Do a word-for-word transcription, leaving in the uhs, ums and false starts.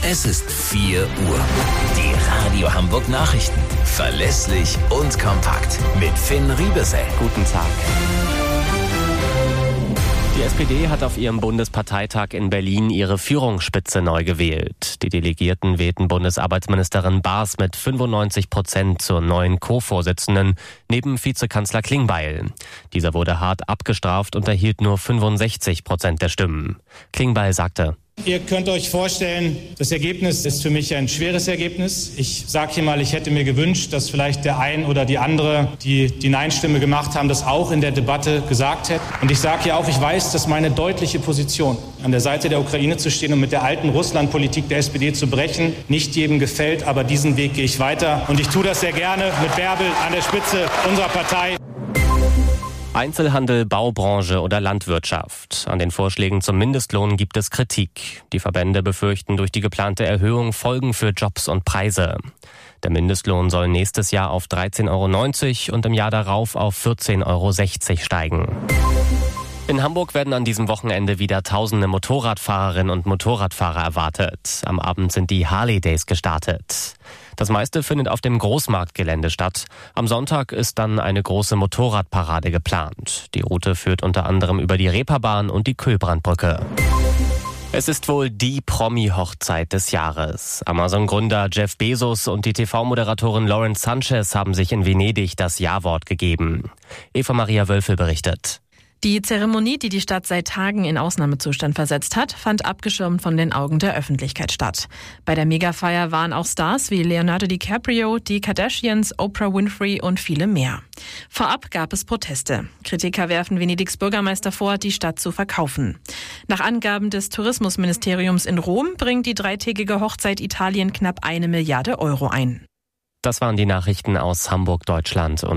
Es ist vier Uhr. Die Radio Hamburg Nachrichten. Verlässlich und kompakt. Mit Finn Riebesell. Guten Tag. Die S P D hat auf ihrem Bundesparteitag in Berlin ihre Führungsspitze neu gewählt. Die Delegierten wählten Bundesarbeitsministerin Baas mit fünfundneunzig Prozent zur neuen Co-Vorsitzenden neben Vizekanzler Klingbeil. Dieser wurde hart abgestraft und erhielt nur fünfundsechzig Prozent der Stimmen. Klingbeil sagte: Ihr könnt euch vorstellen, das Ergebnis ist für mich ein schweres Ergebnis. Ich sage hier mal, ich hätte mir gewünscht, dass vielleicht der ein oder die andere, die die Nein-Stimme gemacht haben, das auch in der Debatte gesagt hätte. Und ich sage hier auch, ich weiß, dass meine deutliche Position, an der Seite der Ukraine zu stehen und mit der alten Russlandpolitik der S P D zu brechen, nicht jedem gefällt. Aber diesen Weg gehe ich weiter. Und ich tue das sehr gerne mit Bärbel an der Spitze unserer Partei. Einzelhandel, Baubranche oder Landwirtschaft. An den Vorschlägen zum Mindestlohn gibt es Kritik. Die Verbände befürchten durch die geplante Erhöhung Folgen für Jobs und Preise. Der Mindestlohn soll nächstes Jahr auf dreizehn Euro neunzig und im Jahr darauf auf vierzehn Euro sechzig steigen. In Hamburg werden an diesem Wochenende wieder tausende Motorradfahrerinnen und Motorradfahrer erwartet. Am Abend sind die Harley Days gestartet. Das meiste findet auf dem Großmarktgelände statt. Am Sonntag ist dann eine große Motorradparade geplant. Die Route führt unter anderem über die Reeperbahn und die Kühlbrandbrücke. Es ist wohl die Promi-Hochzeit des Jahres. Amazon-Gründer Jeff Bezos und die T V-Moderatorin Lauren Sanchez haben sich in Venedig das Ja-Wort gegeben. Eva Maria Wölfel berichtet. Die Zeremonie, die die Stadt seit Tagen in Ausnahmezustand versetzt hat, fand abgeschirmt von den Augen der Öffentlichkeit statt. Bei der Megafeier waren auch Stars wie Leonardo DiCaprio, die Kardashians, Oprah Winfrey und viele mehr. Vorab gab es Proteste. Kritiker werfen Venedigs Bürgermeister vor, die Stadt zu verkaufen. Nach Angaben des Tourismusministeriums in Rom bringt die dreitägige Hochzeit Italien knapp eine Milliarde Euro ein. Das waren die Nachrichten aus Hamburg, Deutschland. Und